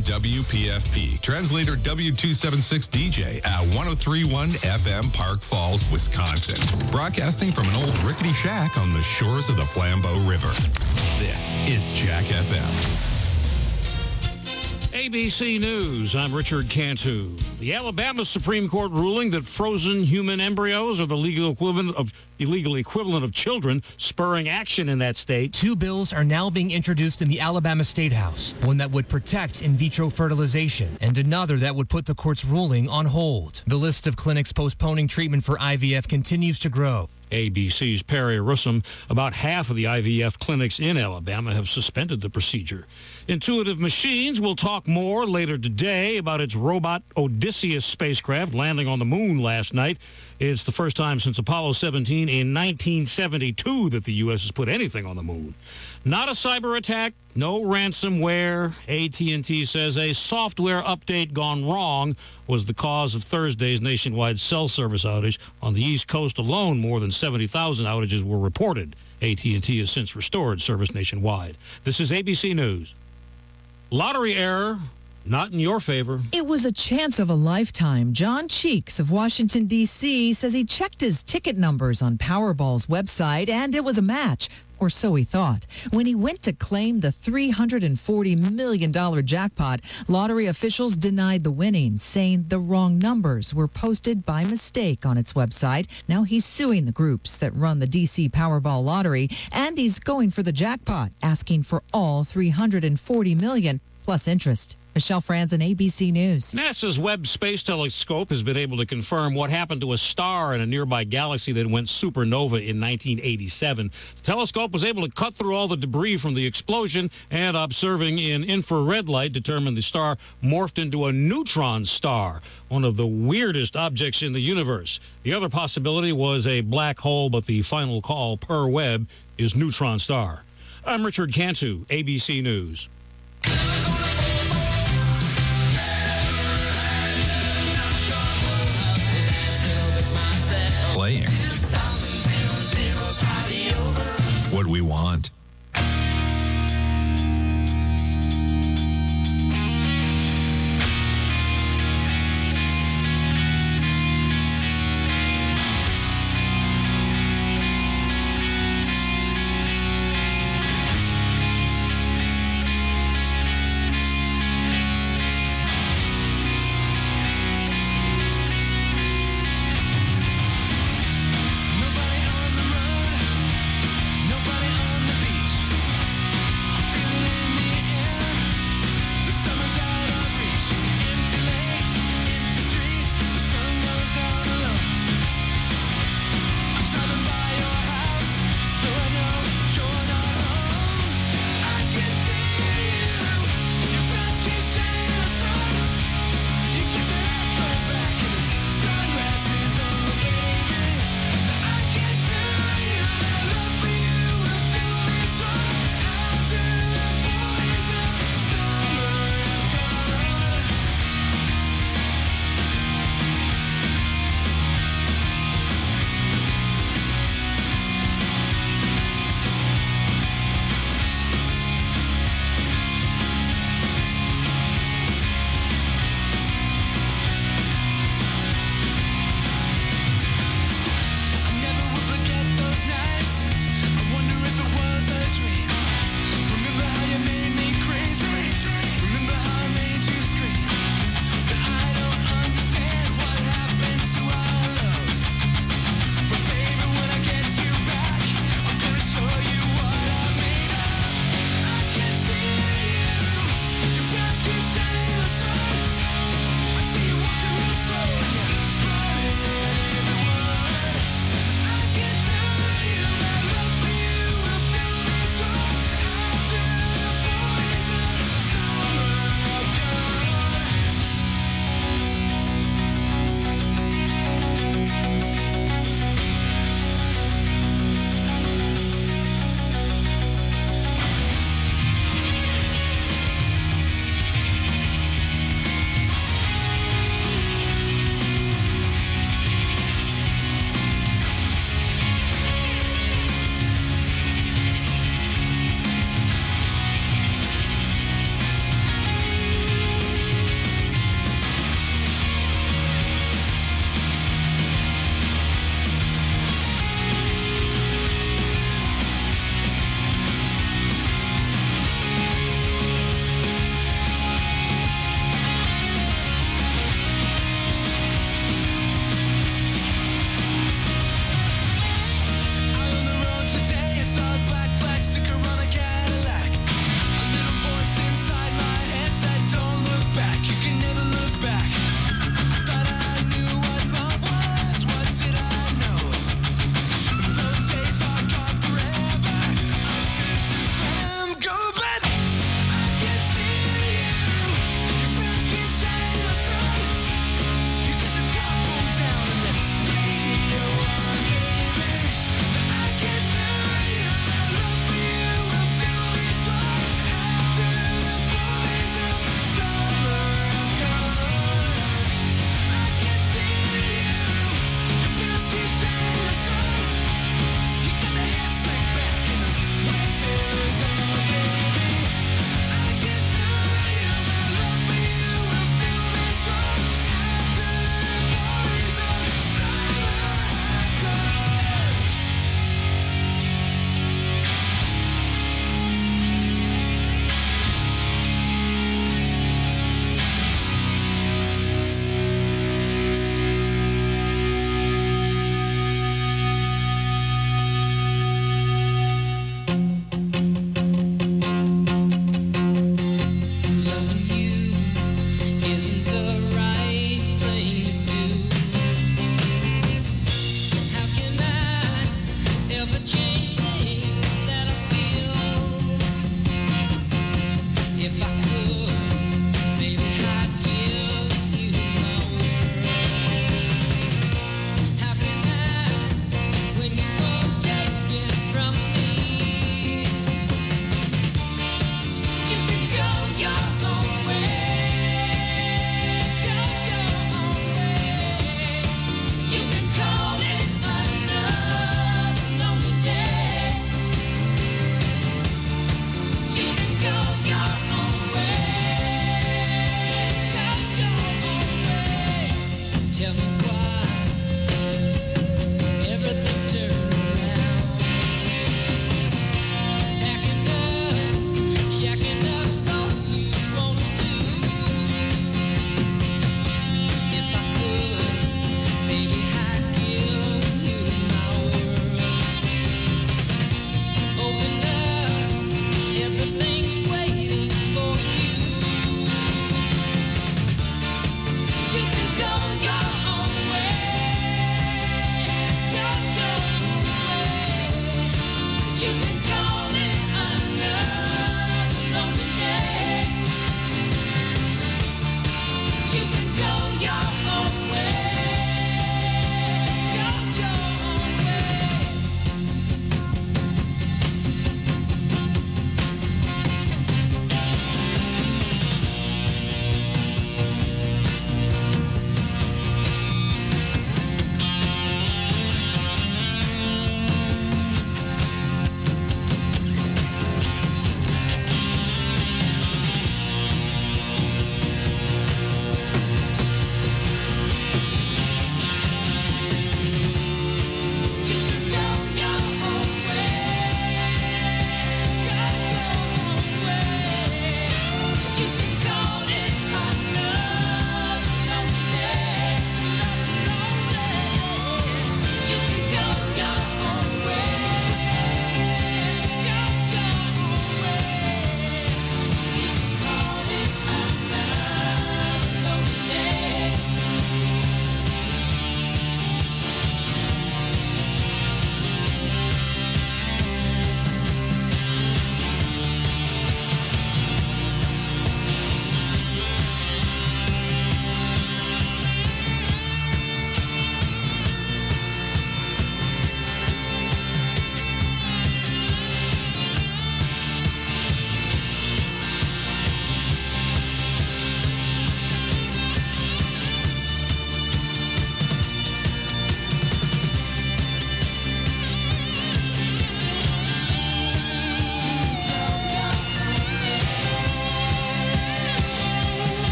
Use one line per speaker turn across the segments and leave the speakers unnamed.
WPFP. Translator W276 DJ at 103.1 FM, Park Falls, Wisconsin. Broadcasting from an old rickety shack on the shores of the Flambeau River. This is Jack FM.
ABC News, I'm Richard Cantu. The Alabama Supreme Court ruling that frozen human embryos are the illegal equivalent of children, spurring action in that state.
Two bills are now being introduced in the Alabama State House, one that would protect in vitro fertilization and another that would put the court's ruling on hold. The list of clinics postponing treatment for IVF continues to grow.
ABC's Perry Russom. About half of the IVF clinics in Alabama have suspended the procedure. Intuitive Machines will talk more later today about its robot Odysseus spacecraft landing on the moon last night. It's the first time since Apollo 17 in 1972 that the U.S. has put anything on the moon. Not a cyber attack, no ransomware. AT&T says a software update gone wrong was the cause of Thursday's nationwide cell service outage. On the East Coast alone, more than 70,000 outages were reported. AT&T has since restored service nationwide. This is ABC News. Lottery error. Not in your favor.
It was a chance of a lifetime. John Cheeks of Washington, D.C. says he checked his ticket numbers on Powerball's website, and it was a match, or so he thought. When he went to claim the $340 million jackpot, lottery officials denied the winnings, saying the wrong numbers were posted by mistake on its website. Now he's suing the groups that run the D.C. Powerball lottery, and he's going for the jackpot, asking for all $340 million plus interest. Michelle Franzen, ABC News.
NASA's Webb Space Telescope has been able to confirm what happened to a star in a nearby galaxy that went supernova in 1987. The telescope was able to cut through all the debris from the explosion, and observing in infrared light determined the star morphed into a neutron star, one of the weirdest objects in the universe. The other possibility was a black hole, but the final call per Webb is neutron star. I'm Richard Cantu, ABC News.
Playing what we want.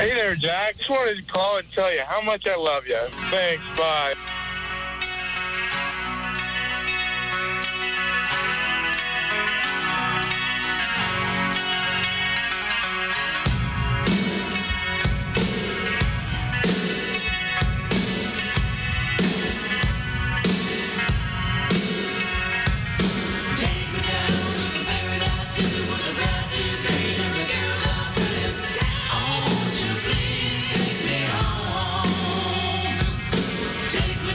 Hey there, Jack. Just wanted to call and tell you how much I love you. Thanks. Bye.
Take me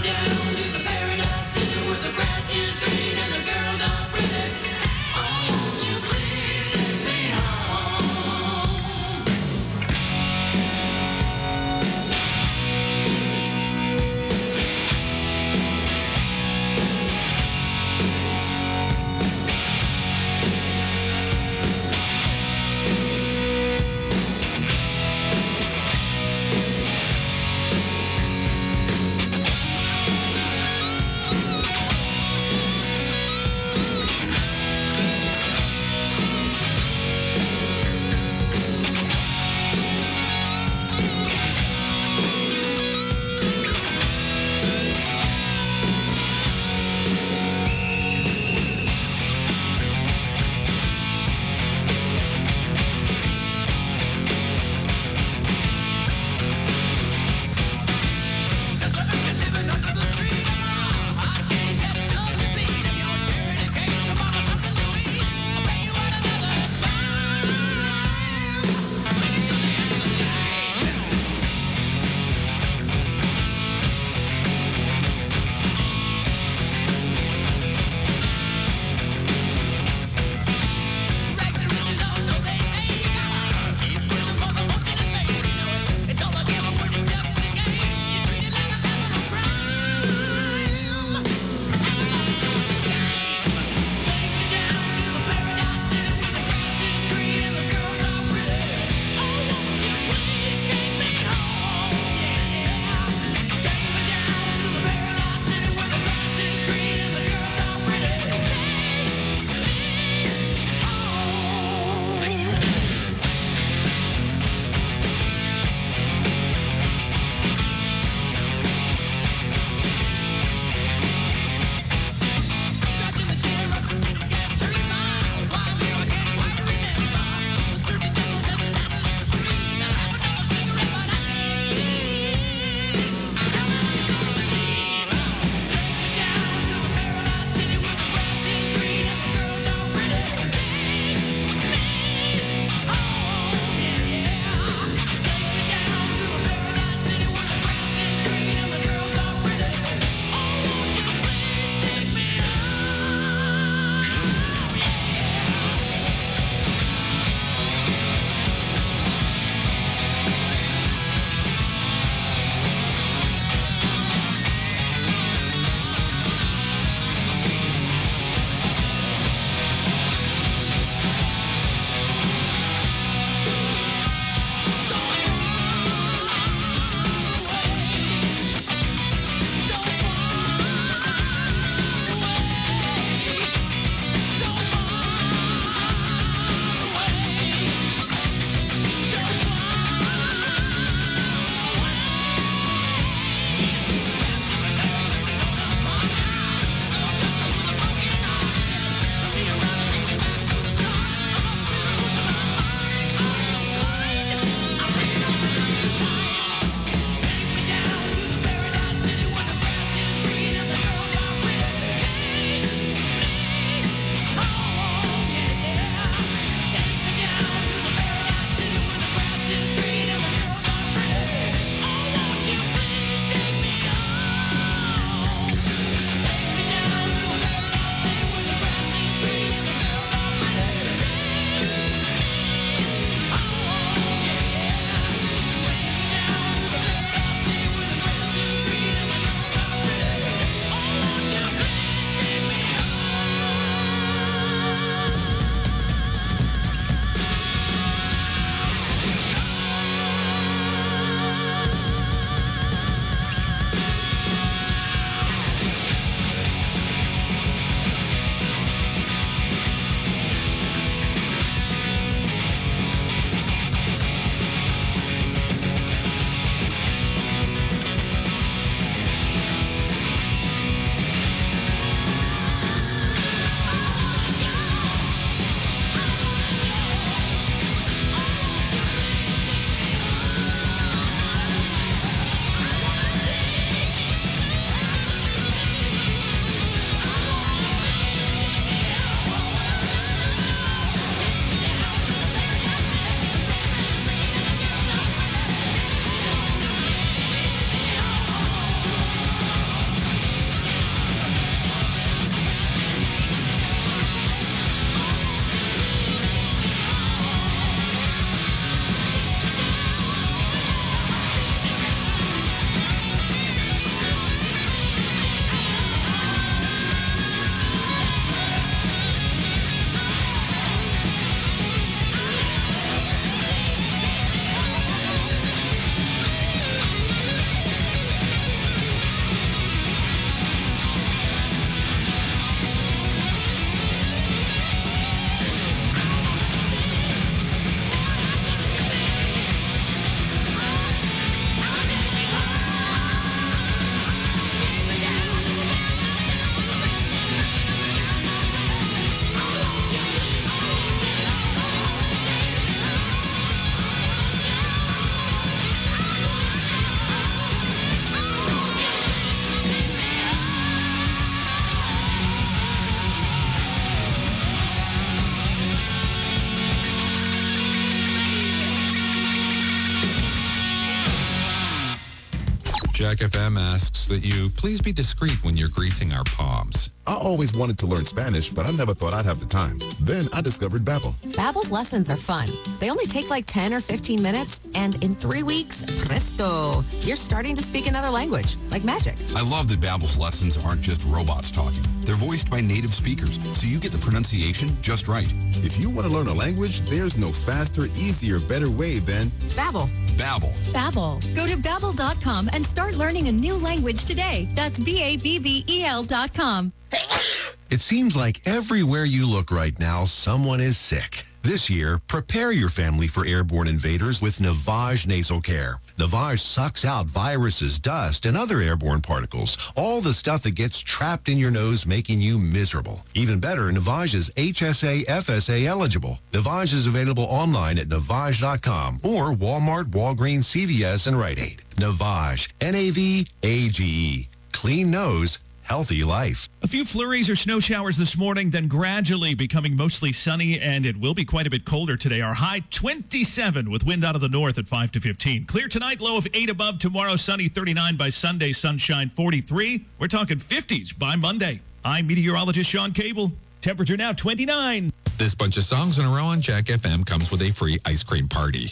Jack FM asks that you please be discreet when you're greasing our palms.
I always wanted to learn Spanish, but I never thought I'd have the time. Then I discovered Babbel.
Babbel's lessons are fun. They only take like 10 or 15 minutes, and in 3 weeks, presto, you're starting to speak another language, like magic.
I love that Babbel's lessons aren't just robots talking. They're voiced by native speakers, so you get the pronunciation just right.
If you want to learn a language, there's no faster, easier, better way than
Babbel.
Babbel.
Babbel. Go to Babbel.com and start learning a new language today. That's BABBEL.com.
It seems like everywhere you look right now, someone is sick. This year, prepare your family for airborne invaders with Navage Nasal Care. Navage sucks out viruses, dust, and other airborne particles, all the stuff that gets trapped in your nose, making you miserable. Even better, Navage is HSA, FSA eligible. Navage is available online at Navage.com or Walmart, Walgreens, CVS, and Rite Aid. Navage, Navage. Clean nose, healthy life.
A few flurries or snow showers this morning, then gradually becoming mostly sunny, and it will be quite a bit colder today. Our high 27 with wind out of the north at 5 to 15. Clear tonight, low of 8 above. Tomorrow, sunny 39 by Sunday, sunshine 43. We're talking 50s by Monday. I'm meteorologist Sean Cable. Temperature now 29.
This bunch of songs in a row on Jack FM comes with a free ice cream party.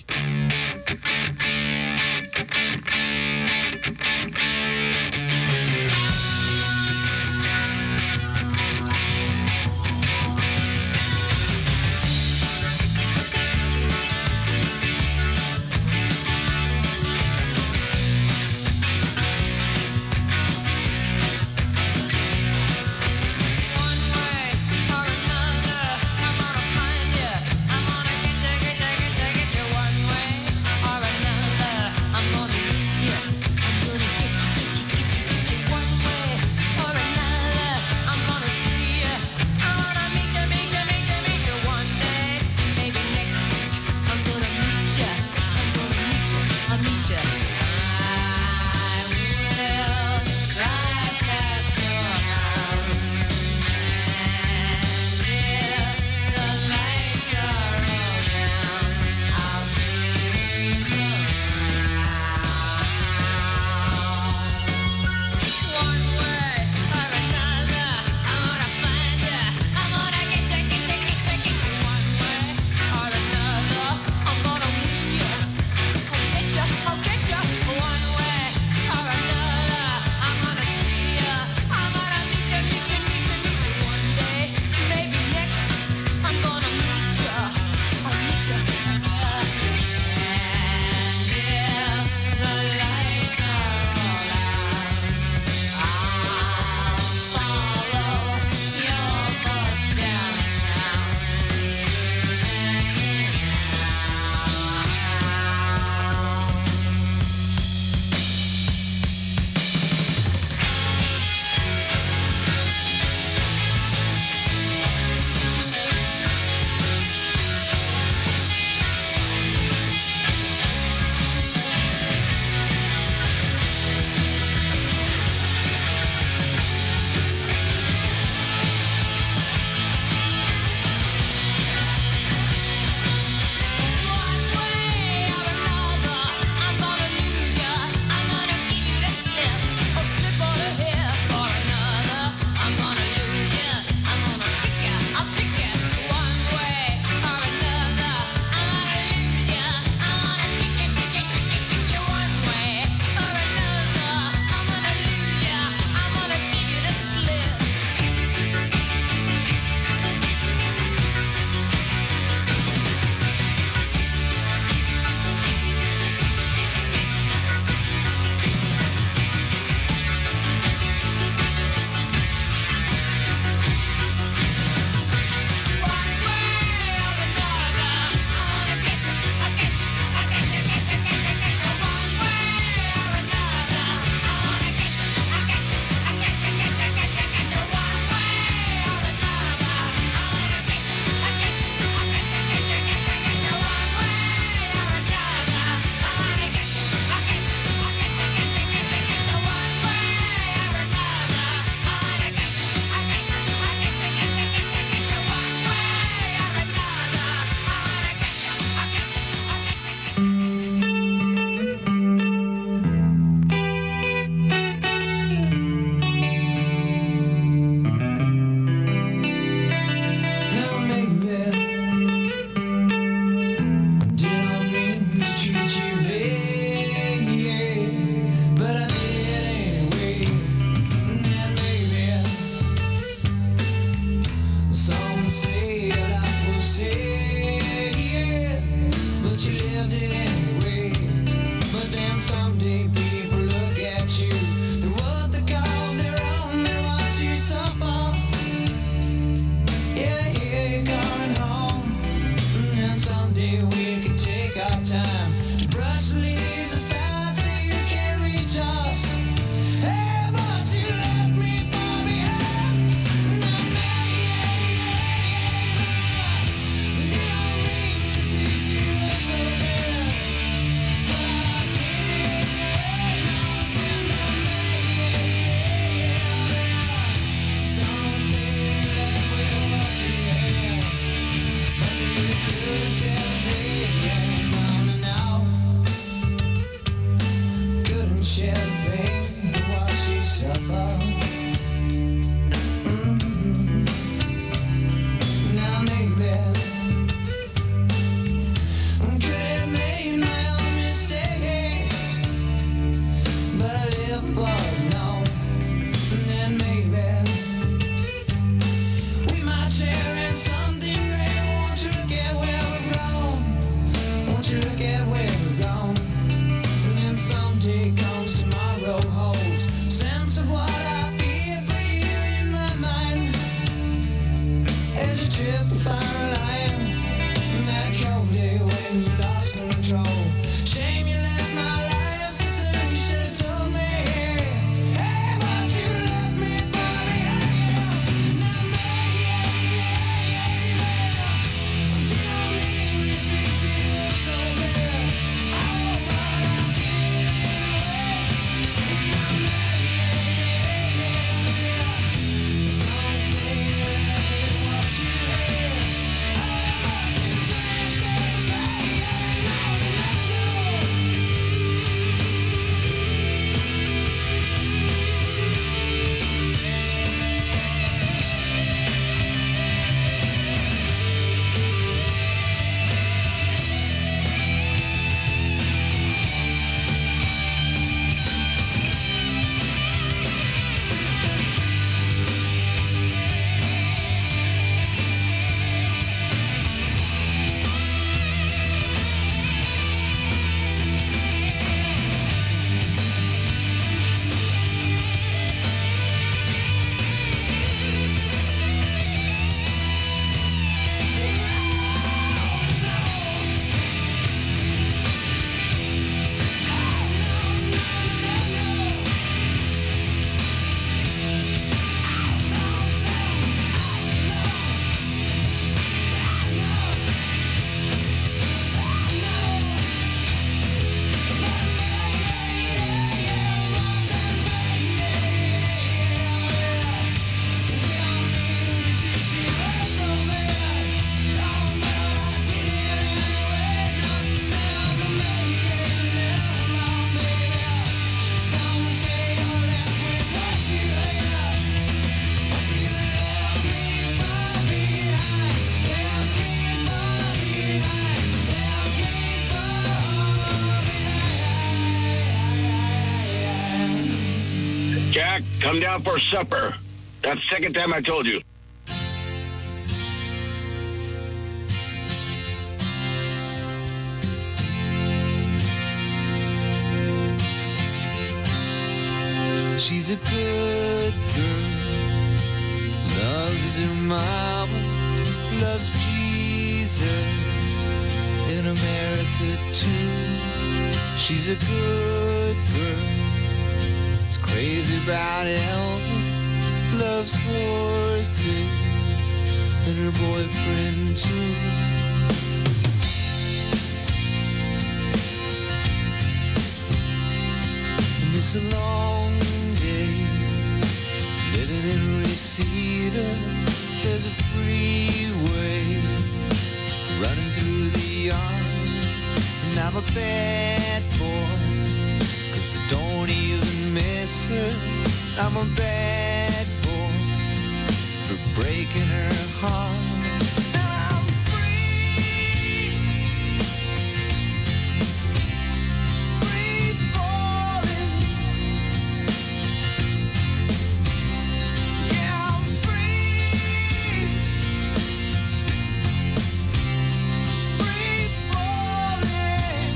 One way or another, Come down for supper. That's the second time I told you.
She's a good girl, loves her mama, loves Jesus, in America too. She's a good girl, is crazy about Elvis, loves horses, and her boyfriend too. And it's a long day, living in Reseda. There's a freeway running through the yard, and I'm a bad boy, 'cause I don't even miss her. I'm a bad boy for breaking her heart. And I'm free, free falling. Yeah, I'm free, free falling.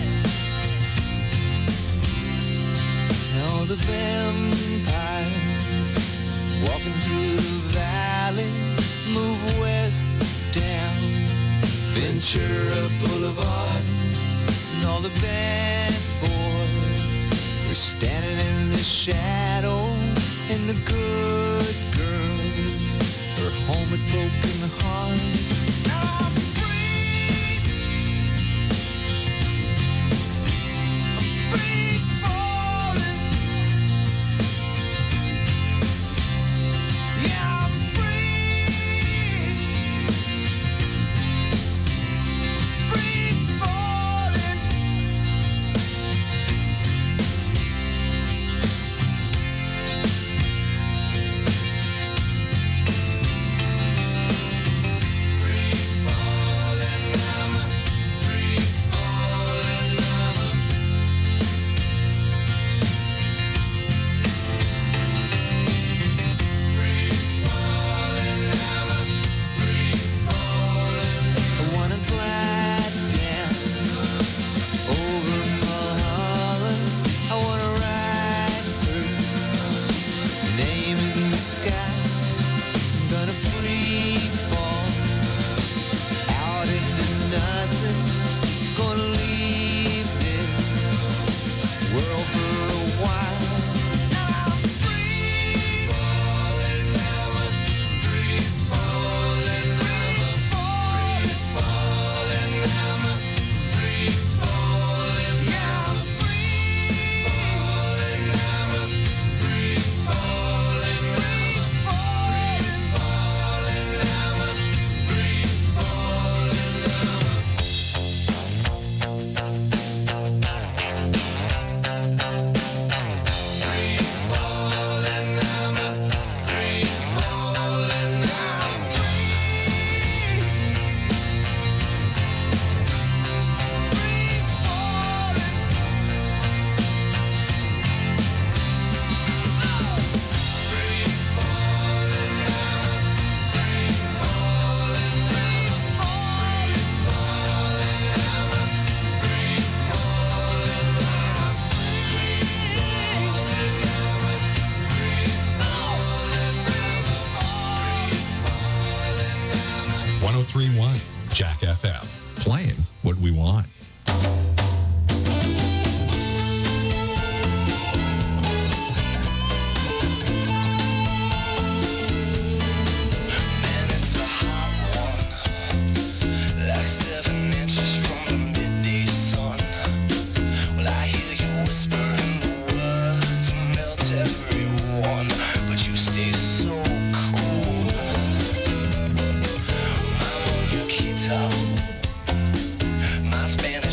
All the vampires walking through the valley move west down Ventura Boulevard, and all the bad boys are standing in the shadows, and the good girls are home with broken hearts. Now I'm free, I'm free falling. Yeah, I'm free, free falling. I wanna glide down over Mulholland. I wanna ride through, name in the sky. I'm gonna free fall out into nothing. Gonna leave this world for a while. Now I'm free falling, free falling, free falling, free falling. Yeah, I'm free falling, free falling, free
Jack FM, playing what we want.
My Spanish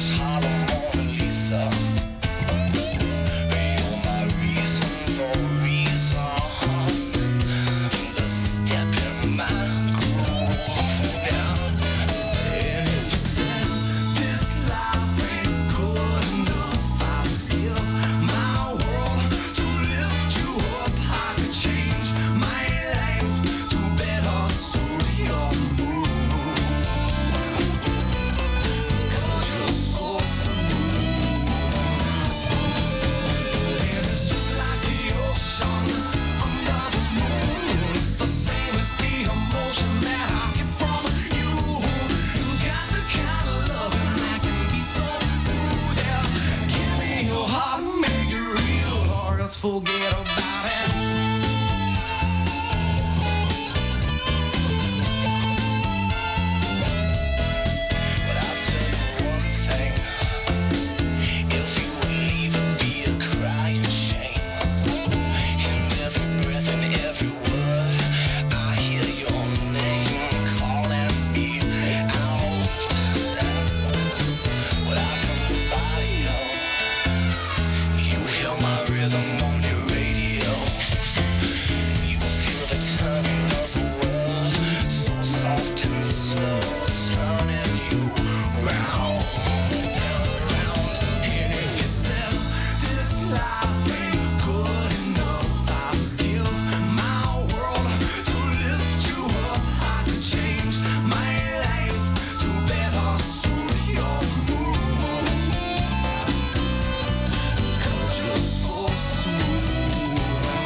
forget about it. But I'll tell you one thing. If you would leave, it'd be a crying shame. In every breath and every word, I hear your name calling me out. Without nobody else, you hear my rhythm on your radio. You feel the turning of the world, so soft and slow, turning you round and round. And if you said this life ain't good enough, I'll give my world to lift you up. I could change my life to better suit your mood. 'Cause you're so smooth.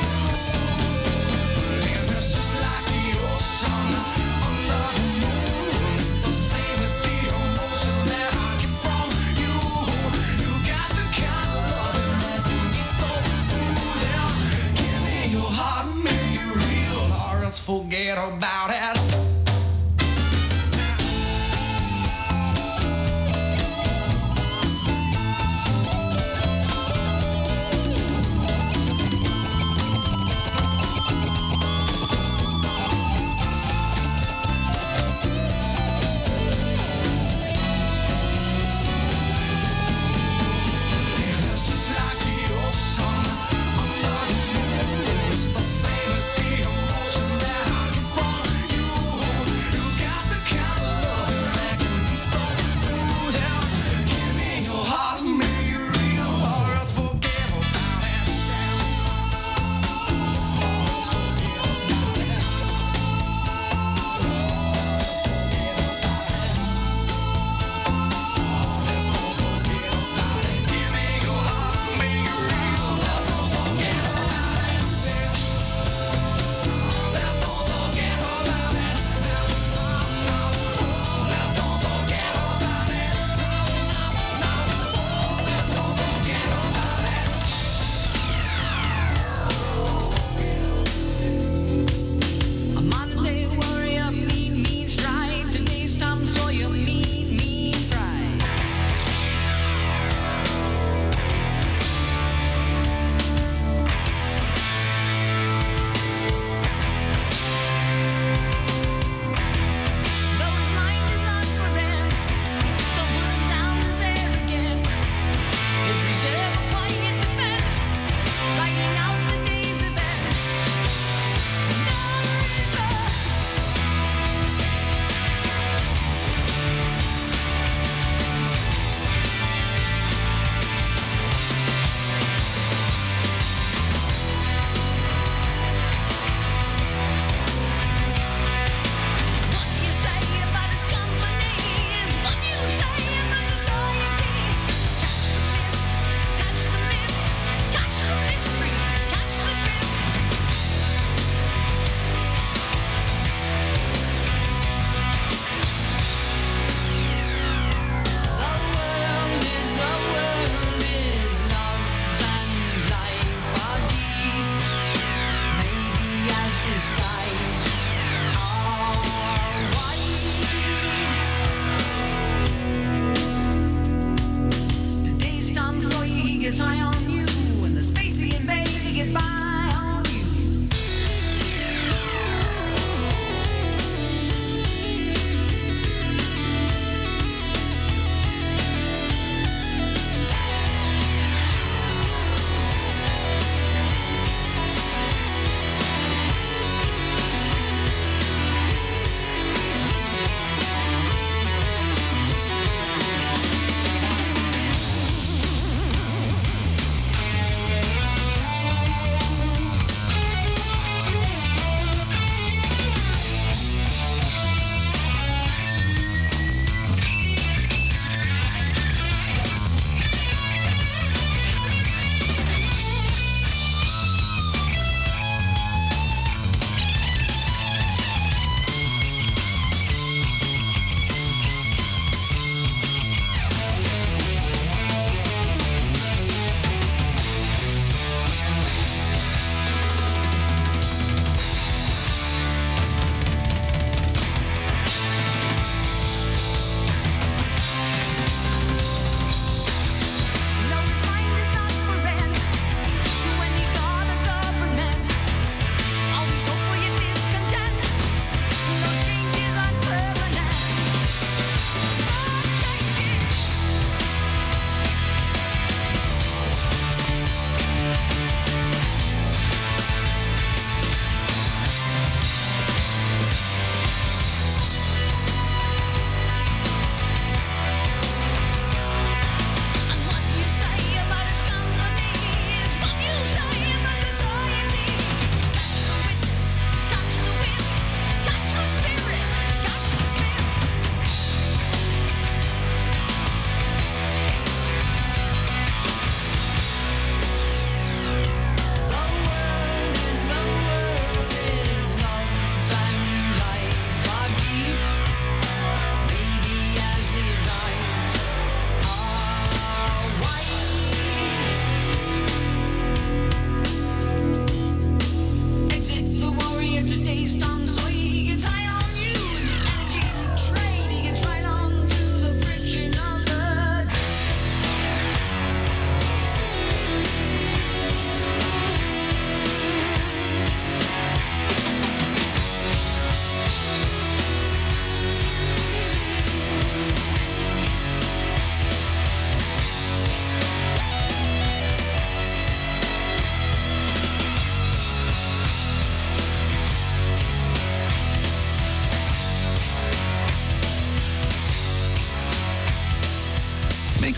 And it's just like the ocean under the moon. It's the same as the emotion that I get from you. You got the kind of loving that can be so smooth. Yeah. Give me your heart, make it real, or else forget about it. It's just like the ocean under the moon. It's the same as the emotion that I get from you.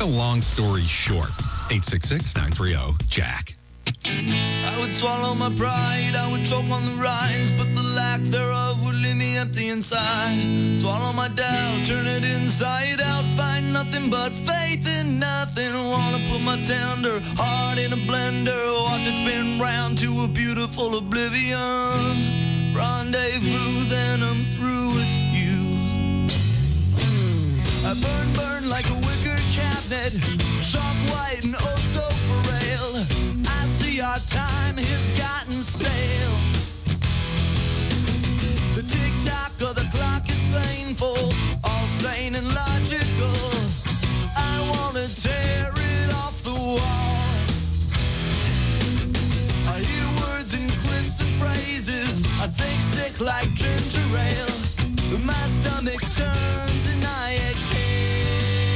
a long story short. 866-930-JACK.
I would swallow my pride, I would choke on the rinds, but the lack thereof would leave me empty inside. Swallow my doubt, turn it inside out, find nothing but faith in nothing. Wanna put my tender heart in a blender, watch it spin round to a beautiful oblivion. Rendezvous, then I'm through with you. I burn like a wicker cabinet, chalk white and oh so frail. I see our time has gotten stale. The tick-tock of the clock is painful, all sane and logical. I wanna tear it off the wall. I hear words and clips and phrases, I think sick like ginger ale. My stomach turns and I exhale.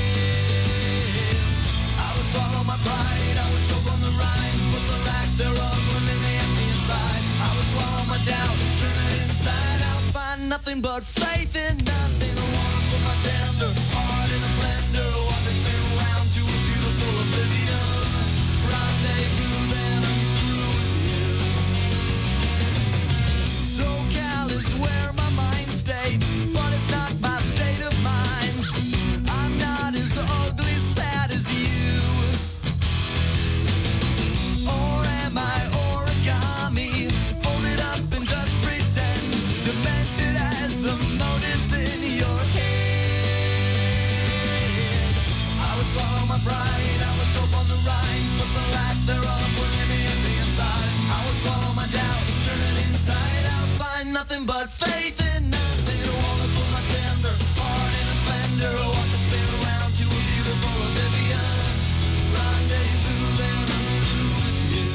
I would swallow my pride, I would choke on the rhymes, but the lack thereof would leave me empty inside. I would swallow my doubt, turn it inside out, find nothing but faith in nothing. I wanna put my tender heart in a blender, watch it spin around to a beautiful oblivion. Rendezvous, then I'm through with you. SoCal is where my mind stays, but it's not my state of mind. I'm not as ugly, sad as you. Or am I origami, folded up and just pretend, demented as the motives in your head. I would swallow my pride, I would choke on the rhymes, but the lack thereof would leave me empty inside. I would swallow my doubt, turn it inside out, find nothing but faith in nothing. I wanna put my tender heart in a blender, watch it spin around to a beautiful oblivion. Rendezvous, then I'm through with you.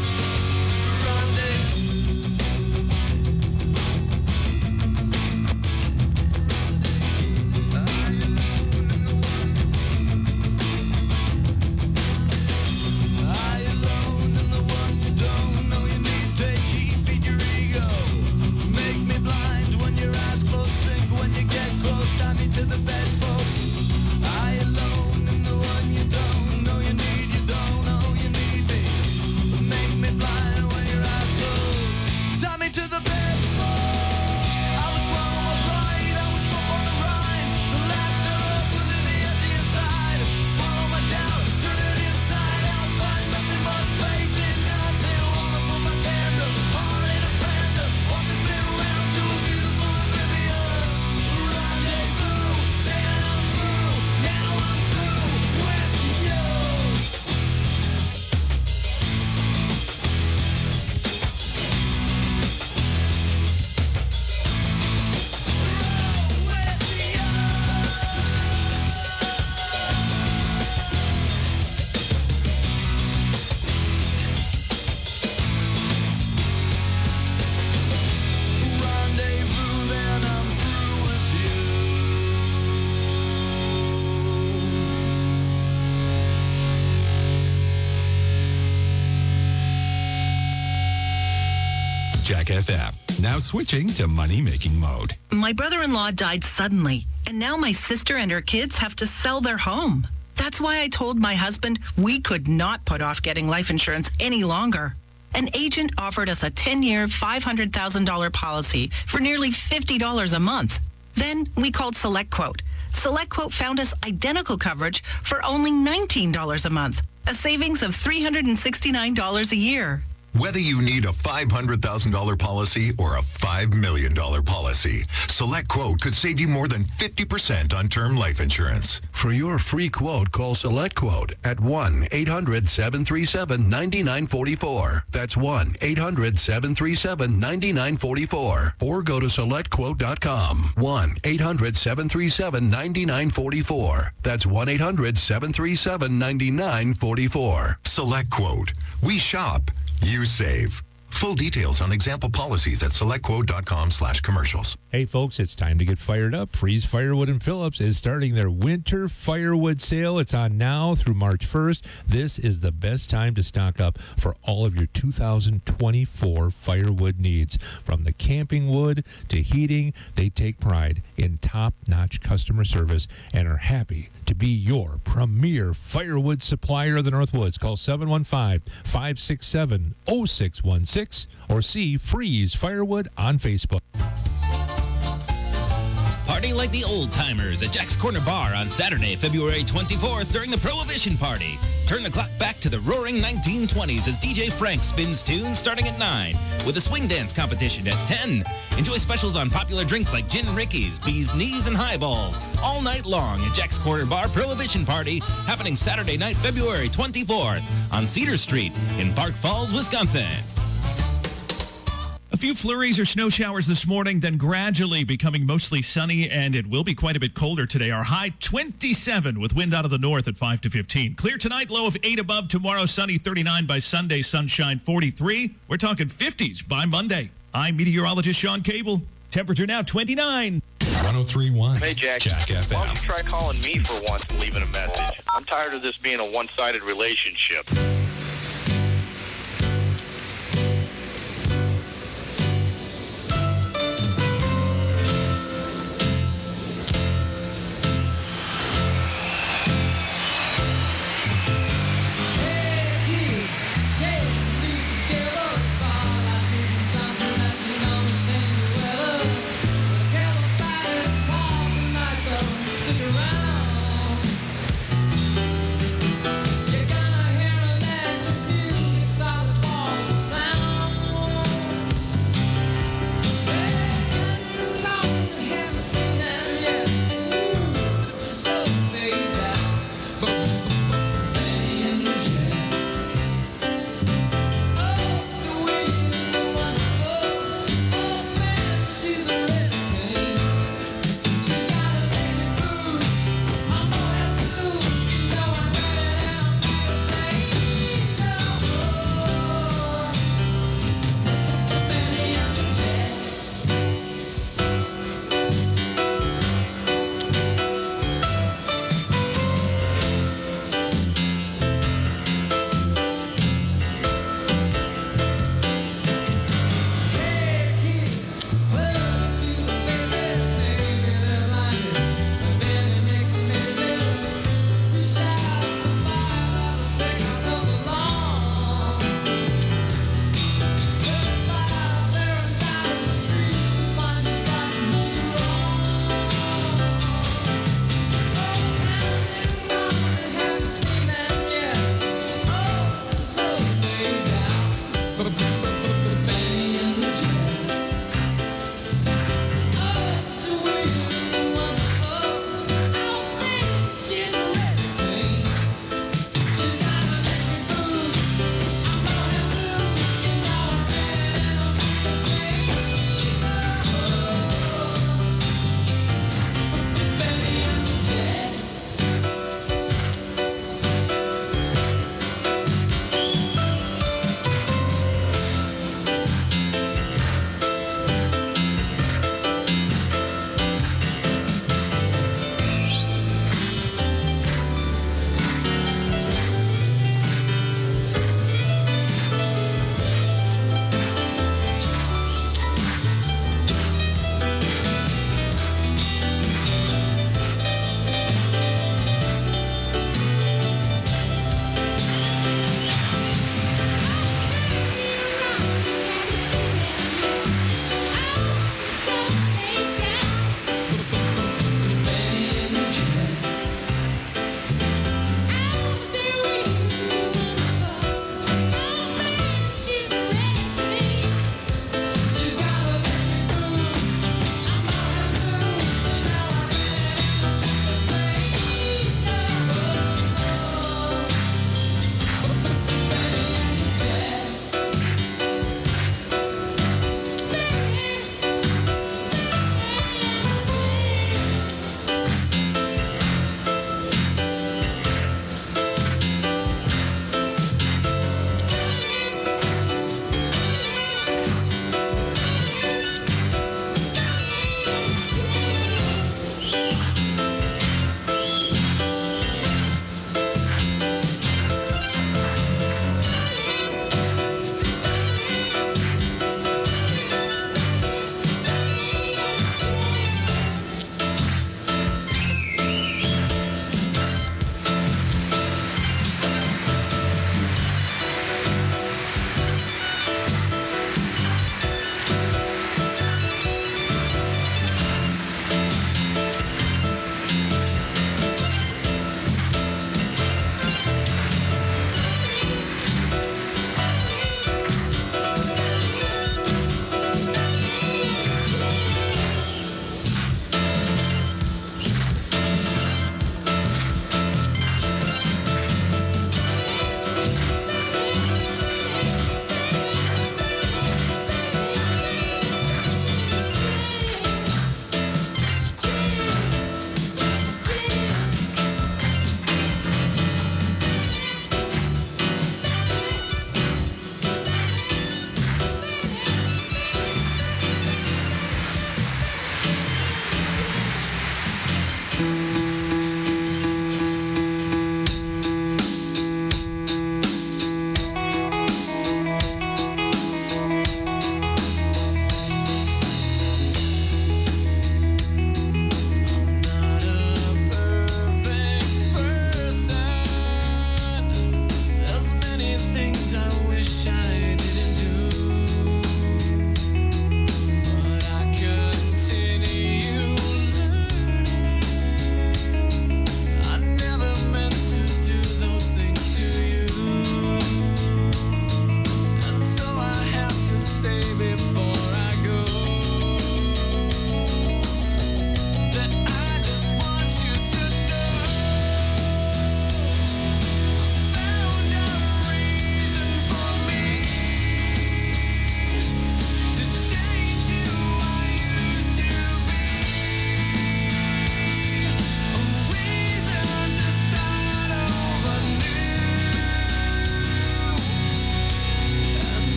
I alone am the one you don't know you need. Take heed, feed your ego. Make me blind when your eyes close, think when you get close, tie me to the bedpost. I alone am the one you don't know you need, you don't know you need me. Make me blind when your eyes close, tie me to the bedpost. I would swallow my pride, I would choke on the rhymes, the lack thereof would leave me at the inside. Swallow my doubt, turn it inside out, find nothing but faith in nothing. Wanna put my tender heart in a blender, watch it spin around to a beautiful oblivion. Rendezvous, then I'm through, now I'm through with you. Rendezvous, then I'm through with you.
Jack FM. Now switching to money-making mode.
My brother-in-law died suddenly, and now my sister and her kids have to sell their home. That's why I told my husband we could not put off getting life insurance any longer. An agent offered us a 10-year, $500,000 policy for nearly $50 a month. Then we called SelectQuote. SelectQuote found us identical coverage for only $19 a month, a savings of $369 a year.
Whether you need a $500,000 policy or a $5 million policy, SelectQuote could save you more than 50% on term life insurance.
For your free quote, call SelectQuote at 1-800-737-9944. That's 1-800-737-9944. Or go to SelectQuote.com. 1-800-737-9944. That's 1-800-737-9944.
SelectQuote. We shop. You save. Full details on example policies at selectquote.com/commercials.
Hey folks, it's time to get fired up. Freeze Firewood and Phillips is starting their winter firewood sale. It's on now through March 1st. This is the best time to stock up for all of your 2024 firewood needs. From the camping wood to heating, they take pride in top-notch customer service and are happy to be your premier firewood supplier of the Northwoods. Call 715-567-0616 or see Freeze Firewood on Facebook.
Party like the old timers at Jack's Corner Bar on Saturday, February 24th during the Prohibition Party. Turn the clock back to the roaring 1920s as DJ Frank spins tunes starting at 9 with a swing dance competition at 10. Enjoy specials on popular drinks like Gin Rickeys, Bee's Knees, and Highballs all night long at Jack's Corner Bar Prohibition Party happening Saturday night, February 24th on Cedar Street in Park Falls, Wisconsin.
A few flurries or snow showers this morning, then gradually becoming mostly sunny, and it will be quite a bit colder today. Our high 27 with wind out of the north at 5 to 15. Clear tonight, low of 8 above. Tomorrow, sunny 39 by Sunday, sunshine 43. We're talking 50s by Monday. I'm meteorologist Sean Cable. Temperature now 29.
103.1.
Hey, Jack.
Jack FM.
Why don't you try calling me for once and leaving a message? I'm tired of this being a one-sided relationship.
You're gonna hear a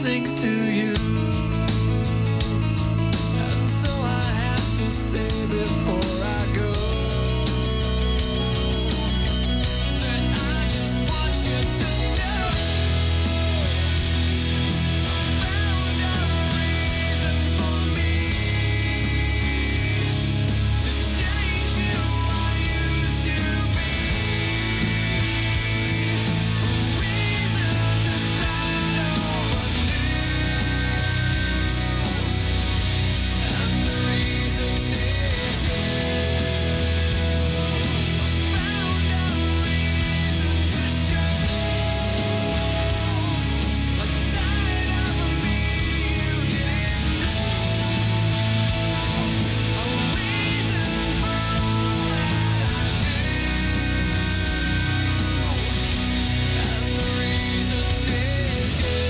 sings to you. And so I have to say before I go that I just want you to know I found a reason for me to change who I used to be. A reason to start over new. And the reason is you. Found a reason to show a side of me you didn't know. A reason for all that I do. And the reason is you.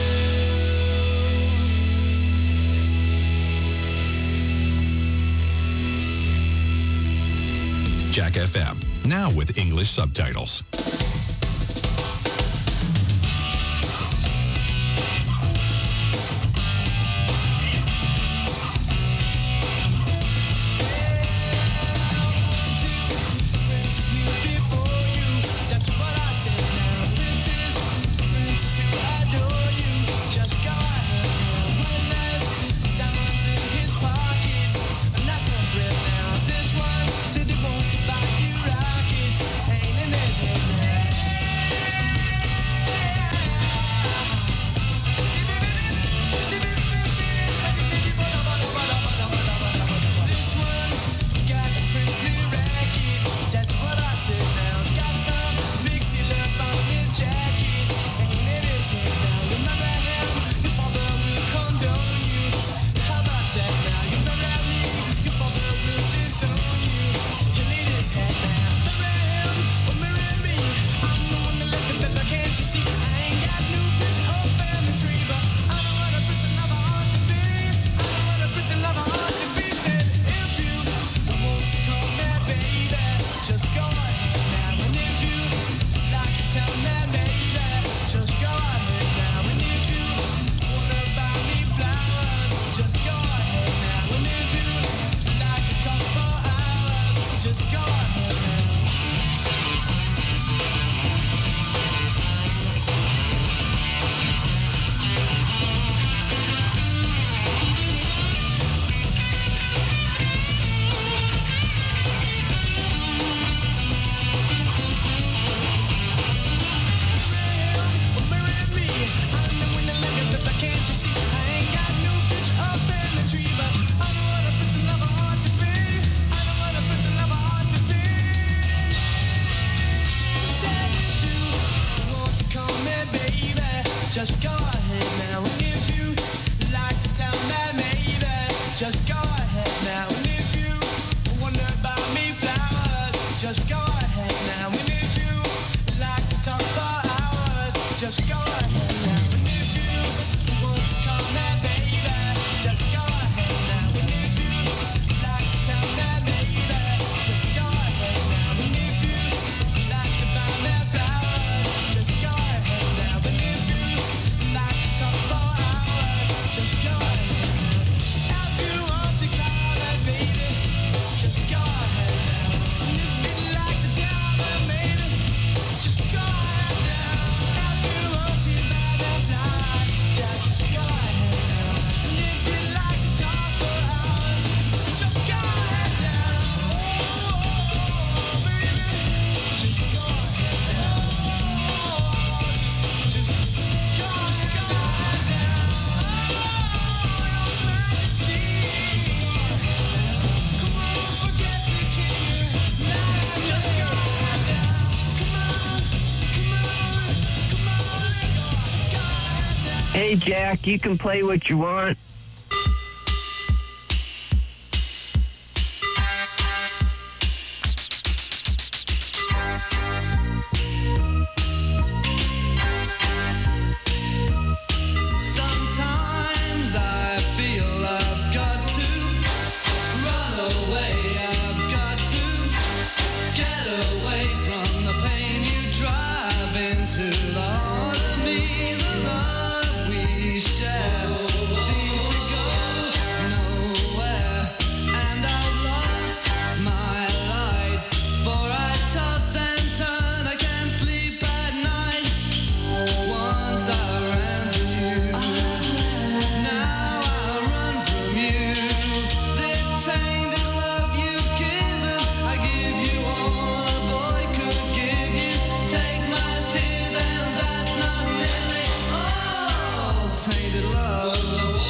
Jack FM, now with English subtitles.
Just go ahead now, and if you like to tell me, maybe just go ahead now, and if you wonder about me flowers, just go ahead now, and if you like to talk for hours, just go ahead now, and if you want to call me baby, just go ahead now, and if you like to tell me, maybe just go ahead now, and if you like to buy me flowers, just go ahead now, and if you like to talk for hours, just go ahead now. If you want to call me baby, just go ahead now. And if you like to tell me maybe, just go ahead now. If you want to buy me flowers, just go ahead now. And if you like to talk for hours, just go ahead now. Oh, baby, just go ahead now. Just go ahead now. Come on, forget the king. Just go ahead now. Come on.
Hey, Jack, you can play what you want.
Sometimes I feel I've got to run away. I've got to get away from the pain you drive into the heart of me. The love we share share seems to go nowhere, and I've lost my light, for I toss and turn, I can't sleep at night. Once I ran to you, now I run from you. This tainted love you've given, I give you all a boy could give you. Take my tears and that's not nearly all. Tainted love,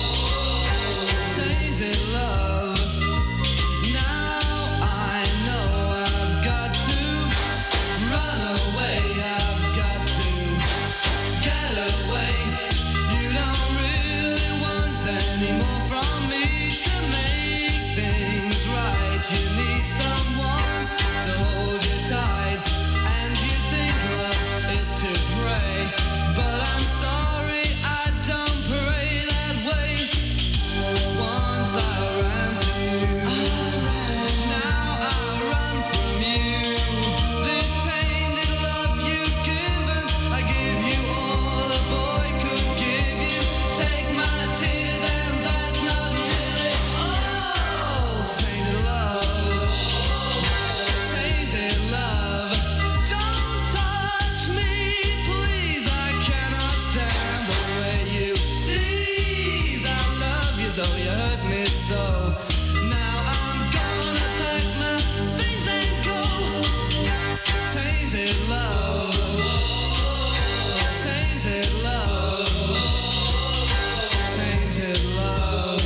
tainted love. Now I know I've got to run away, I've got to get away. You don't really want any more from me to make things right. You need someone to hold you tight, and you think love is to pray, but I'm sorry, I don't pray that way. Once I ran to you, now I run from you. This tainted love you've given, I give you all a boy could give you. Take my tears and that's not nearly all. Tainted love, tainted love. Don't touch me, please, I cannot stand the way you tease. I love you though you hurt me so. Now I'm gonna pack my things and go. Tainted love, tainted love, tainted love,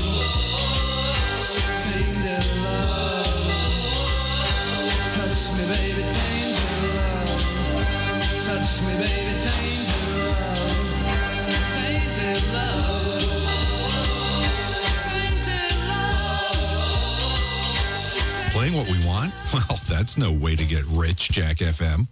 tainted love. Touch me, baby, tainted love. Touch me, baby, tainted love. Tainted love. Tainted love.
Playing what we want? Well, that's no way to get rich, Jack FM.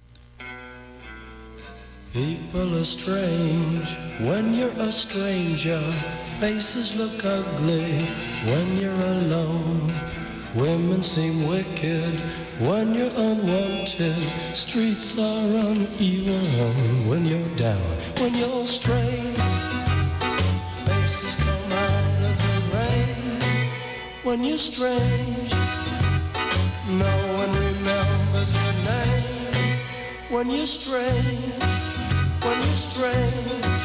People are strange when you're a stranger. Faces look ugly when you're alone. Women seem wicked when you're unwanted. Streets are uneven when you're down. When you're strange, faces come out of the rain. When you're strange, no one remembers your name. When you're strange, when you're strange,